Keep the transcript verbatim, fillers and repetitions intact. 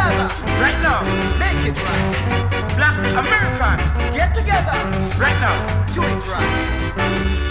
together right now. Make it right. Black Americans, get together right now. Do it right.